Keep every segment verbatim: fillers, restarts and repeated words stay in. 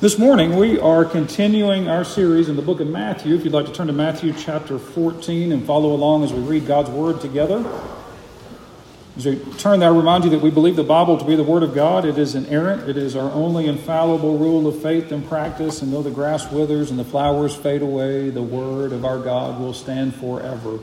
This morning we are continuing our series in the book of Matthew. If you'd like to turn to Matthew chapter fourteen and follow along as we read God's Word together. As we turn there, I remind you that we believe the Bible to be the Word of God. It is inerrant. It is our only infallible rule of faith and practice. And though the grass withers and the flowers fade away, the Word of our God will stand forever.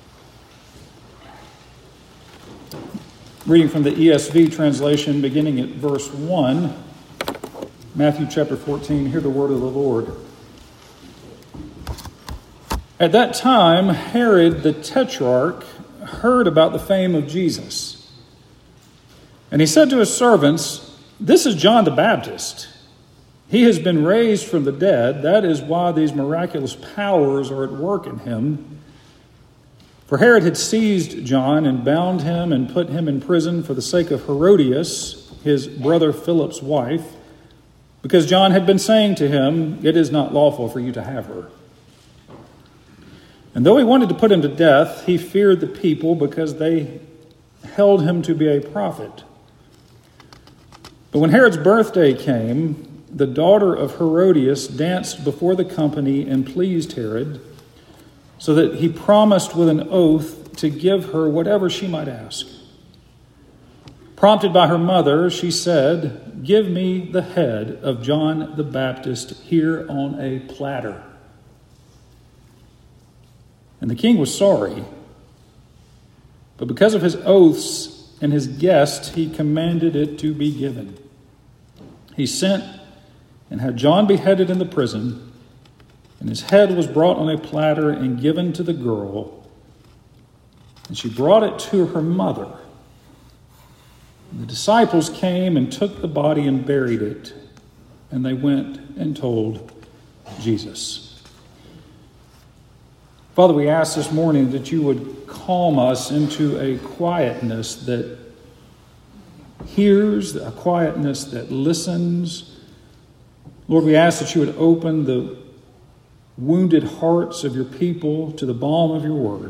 Reading from the E S V translation, beginning at verse one. Matthew chapter fourteen, hear the word of the Lord. At that time, Herod the Tetrarch heard about the fame of Jesus. And he said to his servants, "This is John the Baptist. He has been raised from the dead. That is why these miraculous powers are at work in him." For Herod had seized John and bound him and put him in prison for the sake of Herodias, his brother Philip's wife, because John had been saying to him, "It is not lawful for you to have her." And though he wanted to put him to death, he feared the people because they held him to be a prophet. But when Herod's birthday came, the daughter of Herodias danced before the company and pleased Herod, so that he promised with an oath to give her whatever she might ask. Prompted by her mother, she said, "Give me the head of John the Baptist here on a platter." And the king was sorry, but because of his oaths and his guests, he commanded it to be given. He sent and had John beheaded in the prison, and his head was brought on a platter and given to the girl, and she brought it to her mother. The disciples came and took the body and buried it, and they went and told Jesus. Father, we ask this morning that you would calm us into a quietness that hears, a quietness that listens. Lord, we ask that you would open the wounded hearts of your people to the balm of your word.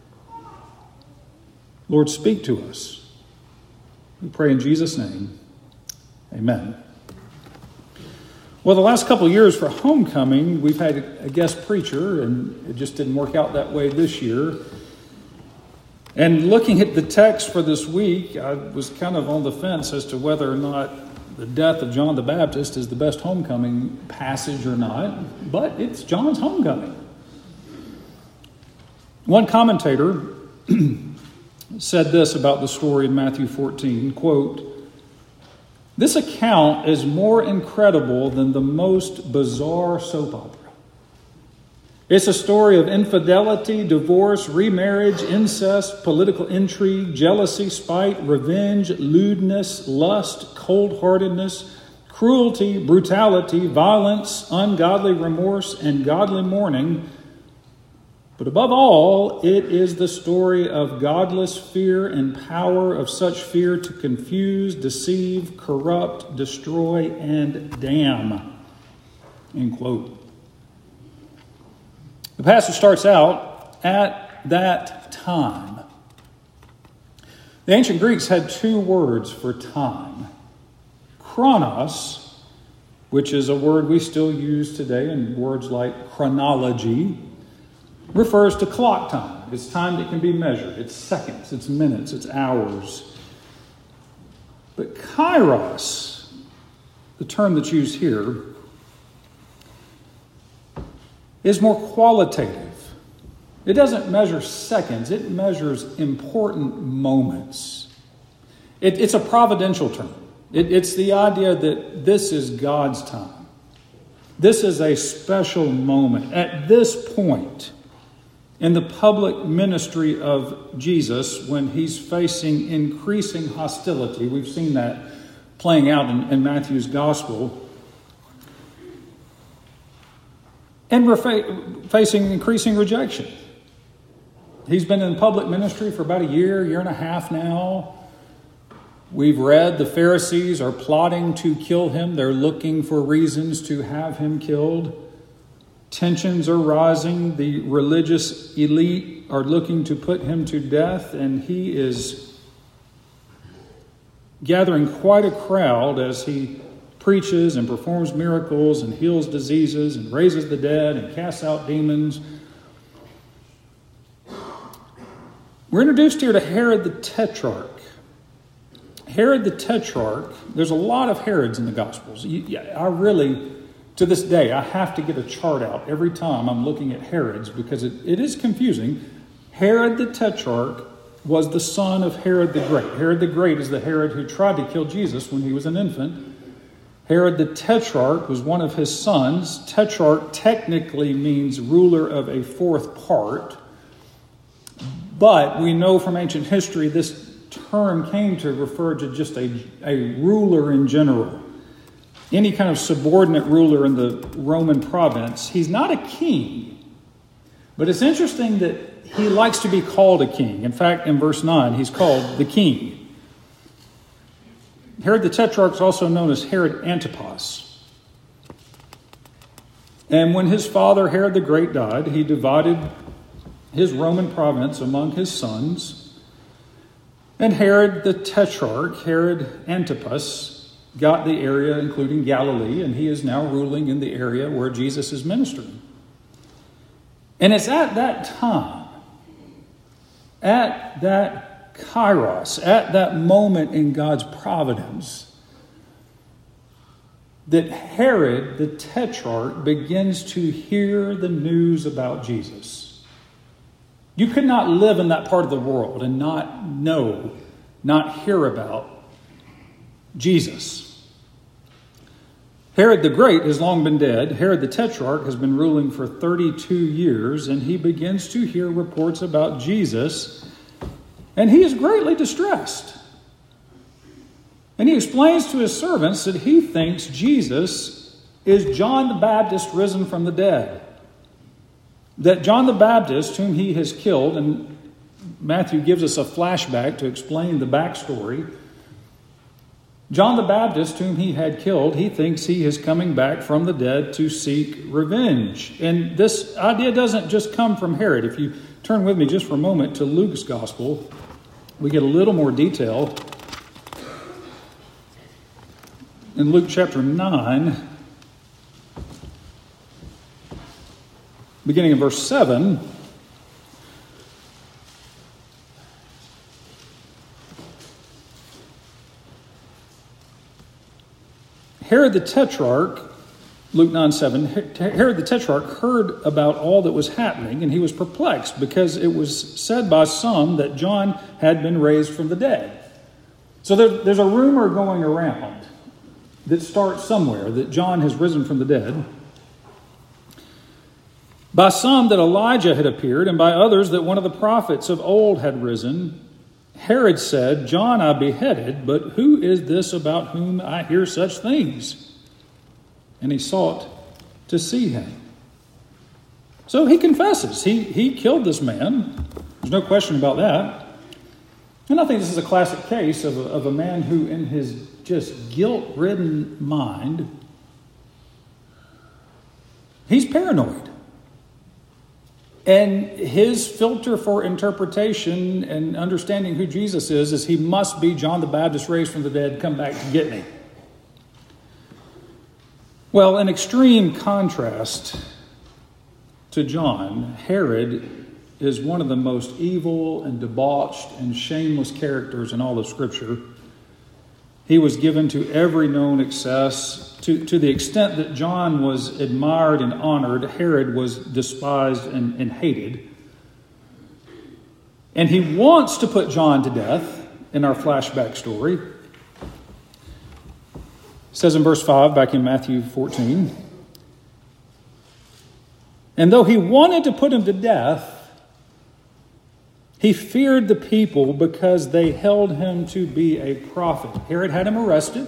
Lord, speak to us. We pray in Jesus' name. Amen. Well, the last couple of years for homecoming, we've had a guest preacher, and it just didn't work out that way this year. And looking at the text for this week, I was kind of on the fence as to whether or not the death of John the Baptist is the best homecoming passage or not, but it's John's homecoming. One commentator said this about the story in Matthew fourteen, quote, "This account is more incredible than the most bizarre soap opera. It's a story of infidelity, divorce, remarriage, incest, political intrigue, jealousy, spite, revenge, lewdness, lust, cold-heartedness, cruelty, brutality, violence, ungodly remorse, and godly mourning. But above all, it is the story of godless fear and power of such fear to confuse, deceive, corrupt, destroy, and damn." End quote. The passage starts out, "At that time." The ancient Greeks had two words for time. Chronos, which is a word we still use today in words like chronology, refers to clock time. It's time that can be measured. It's seconds, it's minutes, it's hours. But kairos, the term that's used here, is more qualitative. It doesn't measure seconds. It measures important moments. It, it's a providential term. It, it's the idea that this is God's time. This is a special moment. At this point in the public ministry of Jesus, when he's facing increasing hostility, we've seen that playing out in, in Matthew's gospel, and we're fa- facing increasing rejection. He's been in public ministry for about a year, year and a half now. We've read the Pharisees are plotting to kill him. They're looking for reasons to have him killed. Tensions are rising. The religious elite are looking to put him to death, and he is gathering quite a crowd as he preaches and performs miracles and heals diseases and raises the dead and casts out demons. We're introduced here to Herod the Tetrarch. Herod the Tetrarch, there's a lot of Herods in the Gospels. I really, to this day, I have to get a chart out every time I'm looking at Herods because it, it is confusing. Herod the Tetrarch was the son of Herod the Great. Herod the Great is the Herod who tried to kill Jesus when he was an infant. Herod the Tetrarch was one of his sons. Tetrarch technically means ruler of a fourth part. But we know from ancient history this term came to refer to just a, a ruler in general. Any kind of subordinate ruler in the Roman province. He's not a king. But it's interesting that he likes to be called a king. In fact, in verse nine, he's called the king. Herod the Tetrarch is also known as Herod Antipas. And when his father Herod the Great died, he divided his Roman province among his sons. And Herod the Tetrarch, Herod Antipas, got the area including Galilee, and he is now ruling in the area where Jesus is ministering. And it's at that time, at that Kairos, at that moment in God's providence, that Herod the Tetrarch begins to hear the news about Jesus. You could not live in that part of the world and not know, not hear about Jesus. Herod the Great has long been dead. Herod the Tetrarch has been ruling for thirty-two years, and he begins to hear reports about Jesus. And he is greatly distressed. And he explains to his servants that he thinks Jesus is John the Baptist risen from the dead. That John the Baptist, whom he has killed, and Matthew gives us a flashback to explain the backstory. John the Baptist, whom he had killed, he thinks he is coming back from the dead to seek revenge. And this idea doesn't just come from Herod. If you turn with me just for a moment to Luke's Gospel, we get a little more detail. In Luke chapter nine, beginning in verse seven, Herod the Tetrarch, Luke nine seven, Herod the Tetrarch heard about all that was happening, and he was perplexed because it was said by some that John had been raised from the dead. So there, there's a rumor going around that starts somewhere that John has risen from the dead. By some that Elijah had appeared, and by others that one of the prophets of old had risen. Herod said, John I beheaded, but who is this about whom I hear such things? And he sought to see him. So he confesses. He, he killed this man. There's no question about that. And I think this is a classic case of a, of a man who, in his just guilt-ridden mind, he's paranoid. And his filter for interpretation and understanding who Jesus is, is he must be John the Baptist raised from the dead, come back to get me. Well, in extreme contrast to John, Herod is one of the most evil and debauched and shameless characters in all of Scripture. He was given to every known excess. To, to the extent that John was admired and honored, Herod was despised and, and hated. And he wants to put John to death in our flashback story. It says in verse five, back in Matthew fourteen, and though he wanted to put him to death, he feared the people because they held him to be a prophet. Herod had him arrested.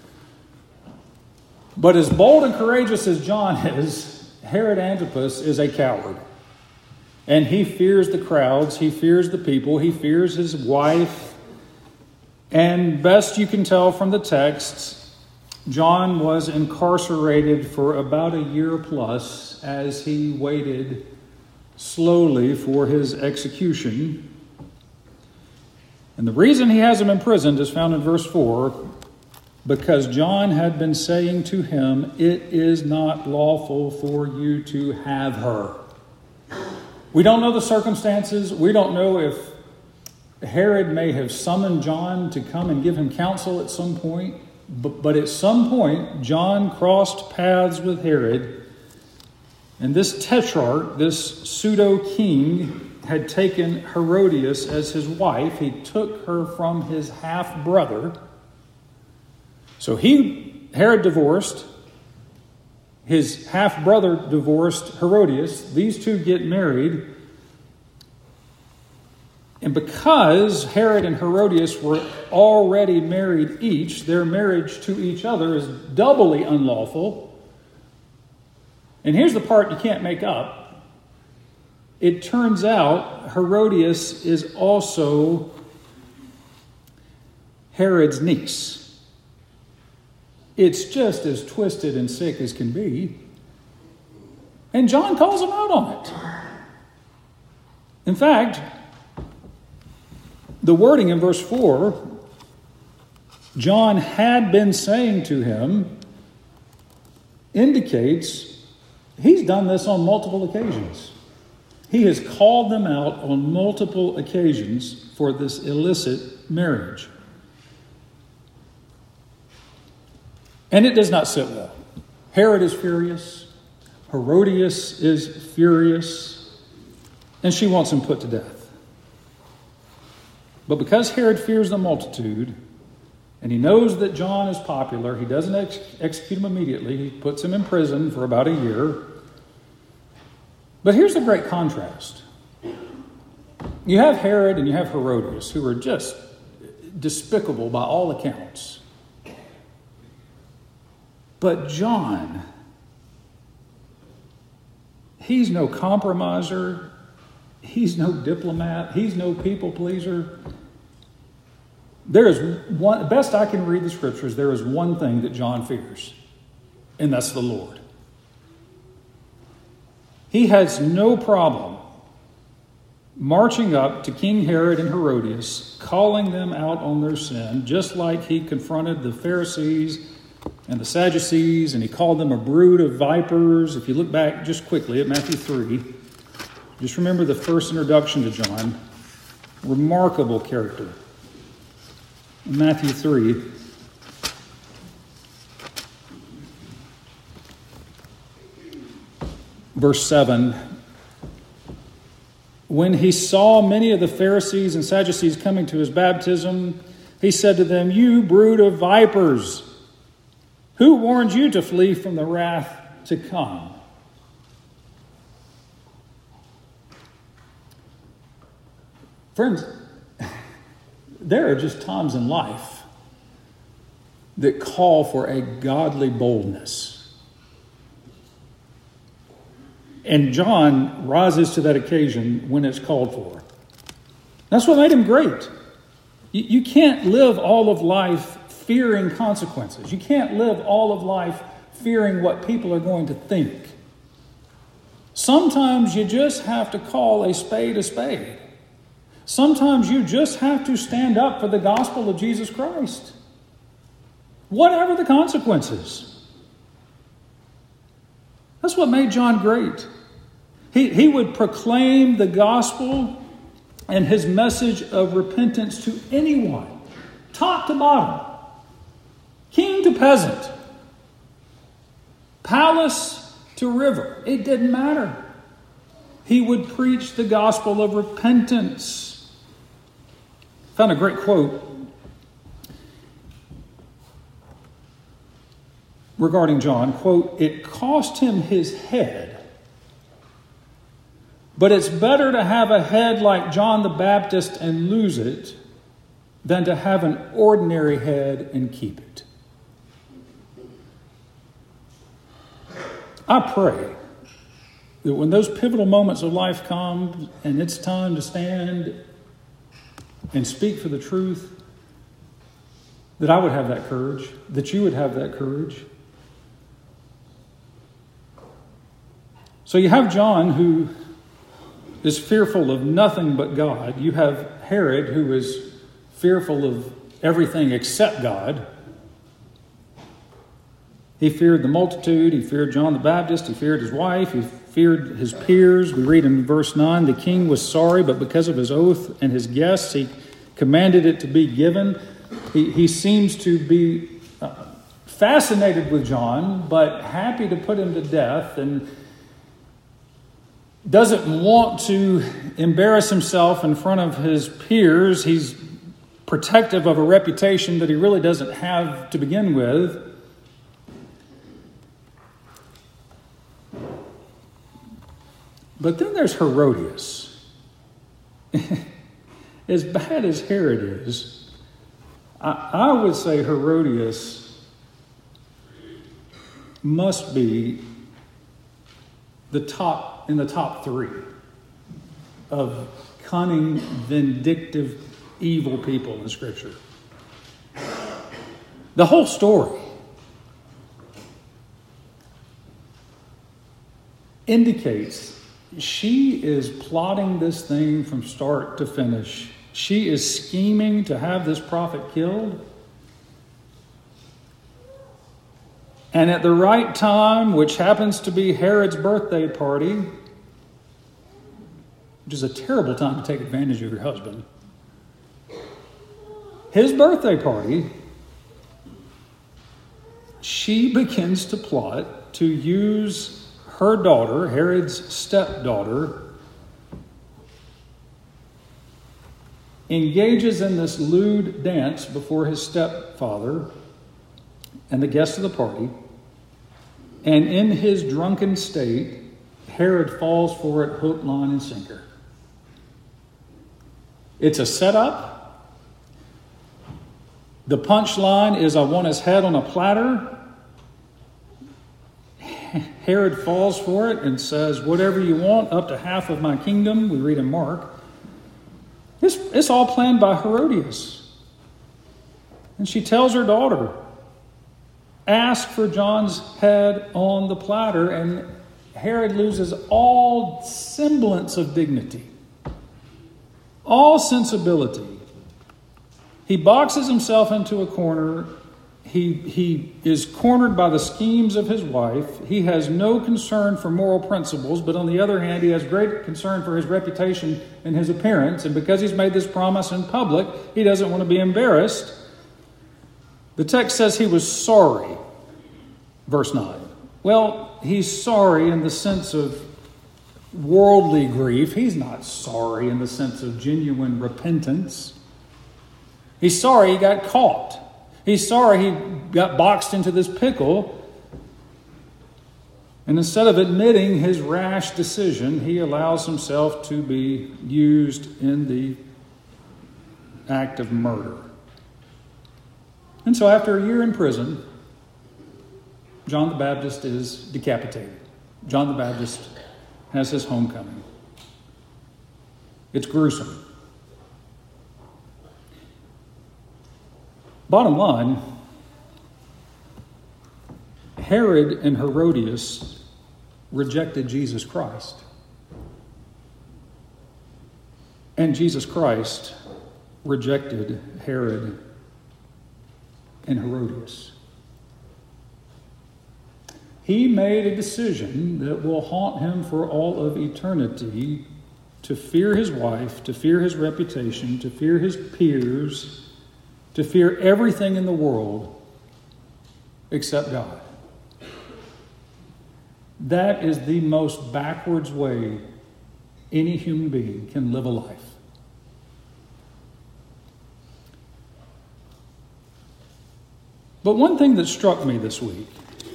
But as bold and courageous as John is, Herod Antipas is a coward. And he fears the crowds. He fears the people. He fears his wife. And best you can tell from the texts, John was incarcerated for about a year plus as he waited slowly for his execution. And the reason he has him imprisoned is found in verse four. because John had been saying to him, "It is not lawful for you to have her." We don't know the circumstances. We don't know if Herod may have summoned John to come and give him counsel at some point. But, but at some point, John crossed paths with Herod. And this tetrarch, this pseudo-king, had taken Herodias as his wife. He took her from his half-brother. So he, Herod divorced. His half-brother divorced Herodias. These two get married. And because Herod and Herodias were already married each, their marriage to each other is doubly unlawful. And here's the part you can't make up. It turns out Herodias is also Herod's niece. It's just as twisted and sick as can be. And John calls him out on it. In fact, the wording in verse four, John had been saying to him, indicates he's done this on multiple occasions. He has called them out on multiple occasions for this illicit marriage. And it does not sit well. Herod is furious. Herodias is furious. And she wants him put to death. But because Herod fears the multitude, and he knows that John is popular, he doesn't ex- execute him immediately. He puts him in prison for about a year. But here's the great contrast. You have Herod and you have Herodias, who are just despicable by all accounts. But John, he's no compromiser. He's no diplomat. He's no people pleaser. There is one, best I can read the scriptures, there is one thing that John fears, and that's the Lord. He has no problem marching up to King Herod and Herodias, calling them out on their sin, just like he confronted the Pharisees and the Sadducees, and he called them a brood of vipers. If you look back just quickly at Matthew three, just remember the first introduction to John. Remarkable character. In Matthew three, verse seven, when he saw many of the Pharisees and Sadducees coming to his baptism, he said to them, "You brood of vipers, who warned you to flee from the wrath to come?" Friends, there are just times in life that call for a godly boldness. And John rises to that occasion when it's called for. That's what made him great. You, you can't live all of life fearing consequences. You can't live all of life fearing what people are going to think. Sometimes you just have to call a spade a spade. Sometimes you just have to stand up for the gospel of Jesus Christ, whatever the consequences. That's what made John great. He, he would proclaim the gospel and his message of repentance to anyone, top to bottom, king to peasant, palace to river. It didn't matter. He would preach the gospel of repentance. I found a great quote regarding John. Quote, "It cost him his head, but it's better to have a head like John the Baptist and lose it than to have an ordinary head and keep it." I pray that when those pivotal moments of life come and it's time to stand and speak for the truth, that I would have that courage, that you would have that courage. So you have John, who is fearful of nothing but God. You have Herod, who is fearful of everything except God. He feared the multitude. He feared John the Baptist. He feared his wife. He feared his peers. We read in verse nine, the king was sorry, but because of his oath and his guests, he commanded it to be given. He, he seems to be uh, fascinated with John, but happy to put him to death, and doesn't want to embarrass himself in front of his peers. He's protective of a reputation that he really doesn't have to begin with. But then there's Herodias. As bad as Herod is, I, I would say Herodias must be the top in the top three of cunning, vindictive, evil people in Scripture. The whole story indicates she is plotting this thing from start to finish. She is scheming to have this prophet killed. And at the right time, which happens to be Herod's birthday party, which is a terrible time to take advantage of your husband, his birthday party, she begins to plot to use her daughter, Herod's stepdaughter, engages in this lewd dance before his stepfather and the guests of the party, and in his drunken state, Herod falls for it hook, line, and sinker. It's a setup. The punchline is, I want his head on a platter. Herod falls for it and says, whatever you want, up to half of my kingdom. We read in Mark. It's, it's all planned by Herodias. And she tells her daughter, ask for John's head on the platter. And Herod loses all semblance of dignity, all sensibility. He boxes himself into a corner. He, he is cornered by the schemes of his wife. He has no concern for moral principles, but on the other hand, he has great concern for his reputation and his appearance. And because he's made this promise in public, he doesn't want to be embarrassed. The text says he was sorry, verse nine. Well, he's sorry in the sense of worldly grief. He's not sorry in the sense of genuine repentance. He's sorry he got caught. He's sorry he got boxed into this pickle. And instead of admitting his rash decision, he allows himself to be used in the act of murder. And so after a year in prison, John the Baptist is decapitated. John the Baptist has his homecoming. It's gruesome. Bottom line, Herod and Herodias rejected Jesus Christ. And Jesus Christ rejected Herod and Herodias. He made a decision that will haunt him for all of eternity, to fear his wife, to fear his reputation, to fear his peers, to fear everything in the world except God. That is the most backwards way any human being can live a life. But one thing that struck me this week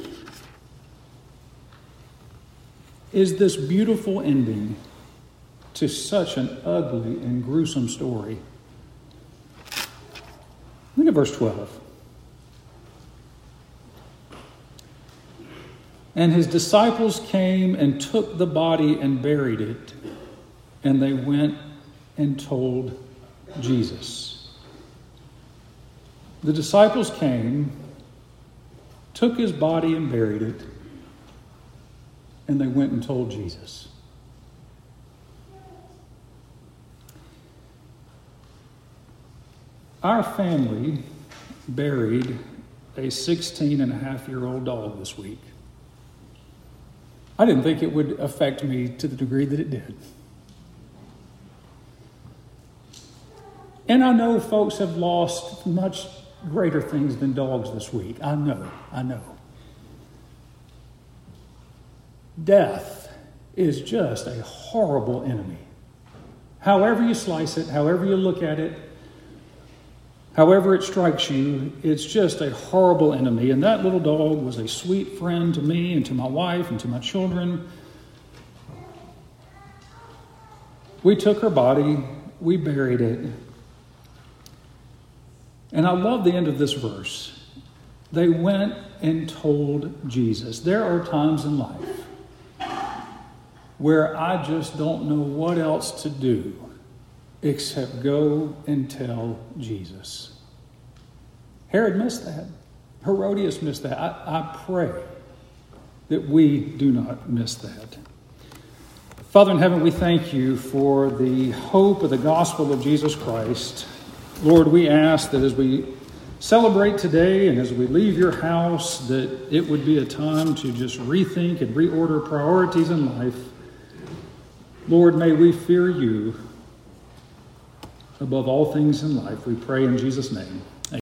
is this beautiful ending to such an ugly and gruesome story. Look at verse twelve. And his disciples came and took the body and buried it, and they went and told Jesus. The disciples came, took his body and buried it, and they went and told Jesus. Our family buried a sixteen and a half year old dog this week. I didn't think it would affect me to the degree that it did. And I know folks have lost much greater things than dogs this week. I know, I know. Death is just a horrible enemy. However you slice it, however you look at it, however it strikes you, it's just a horrible enemy. And that little dog was a sweet friend to me and to my wife and to my children. We took her body, we buried it. And I love the end of this verse. They went and told Jesus. There are times in life where I just don't know what else to do except go and tell Jesus. Herod missed that. Herodias missed that. I, I pray that we do not miss that. Father in heaven, we thank you for the hope of the gospel of Jesus Christ. Lord, we ask that as we celebrate today and as we leave your house, that it would be a time to just rethink and reorder priorities in life. Lord, may we fear you above all things in life. We pray in Jesus' name.